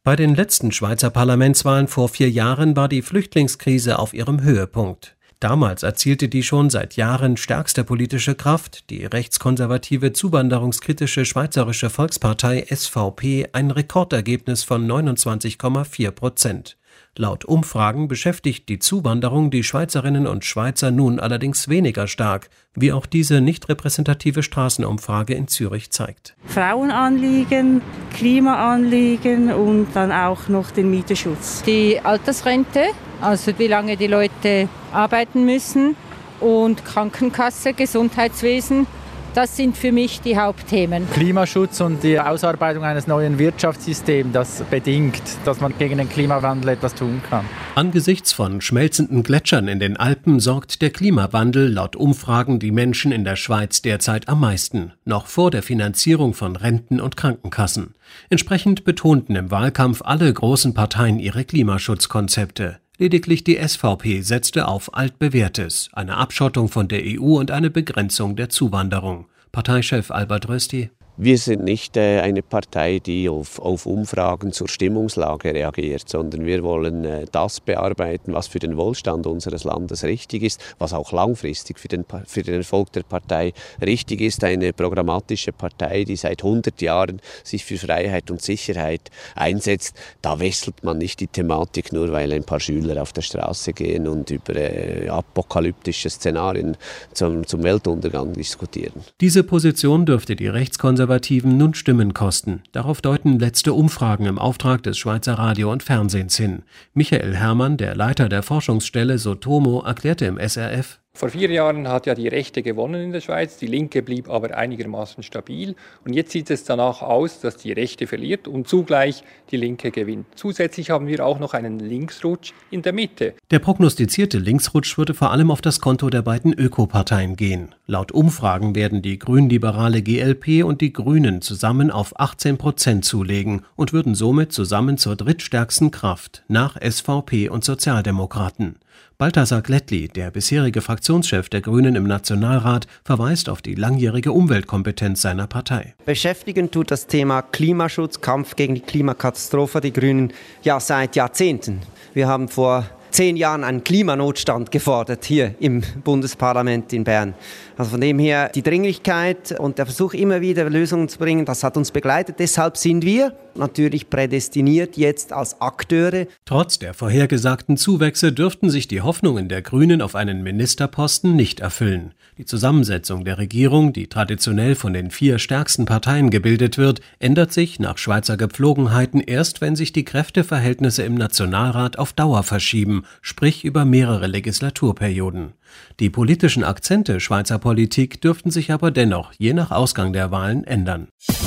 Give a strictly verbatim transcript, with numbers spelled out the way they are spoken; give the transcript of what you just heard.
Bei den letzten Schweizer Parlamentswahlen vor vier Jahren war die Flüchtlingskrise auf ihrem Höhepunkt. Damals erzielte die schon seit Jahren stärkste politische Kraft, die rechtskonservative zuwanderungskritische Schweizerische Volkspartei S V P, ein Rekordergebnis von neunundzwanzig Komma vier Prozent. Laut Umfragen beschäftigt die Zuwanderung die Schweizerinnen und Schweizer nun allerdings weniger stark, wie auch diese nicht repräsentative Straßenumfrage in Zürich zeigt. Frauenanliegen, Klimaanliegen und dann auch noch den Mieterschutz. Die Altersrente, also wie lange die Leute arbeiten müssen, und Krankenkasse, Gesundheitswesen. Das sind für mich die Hauptthemen. Klimaschutz und die Ausarbeitung eines neuen Wirtschaftssystems, das bedingt, dass man gegen den Klimawandel etwas tun kann. Angesichts von schmelzenden Gletschern in den Alpen sorgt der Klimawandel laut Umfragen die Menschen in der Schweiz derzeit am meisten, noch vor der Finanzierung von Renten und Krankenkassen. Entsprechend betonten im Wahlkampf alle großen Parteien ihre Klimaschutzkonzepte. Lediglich die S V P setzte auf Altbewährtes, eine Abschottung von der E U und eine Begrenzung der Zuwanderung. Parteichef Albert Rösti: Wir sind nicht äh, eine Partei, die auf, auf Umfragen zur Stimmungslage reagiert, sondern wir wollen äh, das bearbeiten, was für den Wohlstand unseres Landes richtig ist, was auch langfristig für den, für den Erfolg der Partei richtig ist. Eine programmatische Partei, die seit hundert Jahren sich für Freiheit und Sicherheit einsetzt. Da wechselt man nicht die Thematik, nur weil ein paar Schüler auf der Straße gehen und über äh, apokalyptische Szenarien zum, zum Weltuntergang diskutieren. Diese Position dürfte die Rechtskonservativen nun Stimmen kosten. Darauf deuten letzte Umfragen im Auftrag des Schweizer Radio und Fernsehens hin. Michael Herrmann, der Leiter der Forschungsstelle Sotomo, erklärte im S R F: Vor vier Jahren hat ja die Rechte gewonnen in der Schweiz, die Linke blieb aber einigermaßen stabil. Und jetzt sieht es danach aus, dass die Rechte verliert und zugleich die Linke gewinnt. Zusätzlich haben wir auch noch einen Linksrutsch in der Mitte. Der prognostizierte Linksrutsch würde vor allem auf das Konto der beiden Ökoparteien gehen. Laut Umfragen werden die grünliberale G L P und die Grünen zusammen auf achtzehn Prozent zulegen und würden somit zusammen zur drittstärksten Kraft nach S V P und Sozialdemokraten. Balthasar Glättli, der bisherige Fraktionschef der Grünen im Nationalrat, verweist auf die langjährige Umweltkompetenz seiner Partei. Beschäftigen tut das Thema Klimaschutz, Kampf gegen die Klimakatastrophe die Grünen ja seit Jahrzehnten. Wir haben vor zehn Jahren einen Klimanotstand gefordert hier im Bundesparlament in Bern. Also von dem her die Dringlichkeit und der Versuch, immer wieder Lösungen zu bringen, das hat uns begleitet. Deshalb sind wir natürlich prädestiniert jetzt als Akteure. Trotz der vorhergesagten Zuwächse dürften sich die Hoffnungen der Grünen auf einen Ministerposten nicht erfüllen. Die Zusammensetzung der Regierung, die traditionell von den vier stärksten Parteien gebildet wird, ändert sich nach Schweizer Gepflogenheiten erst, wenn sich die Kräfteverhältnisse im Nationalrat auf Dauer verschieben, sprich über mehrere Legislaturperioden. Die politischen Akzente Schweizer Politik dürften sich aber dennoch je nach Ausgang der Wahlen ändern.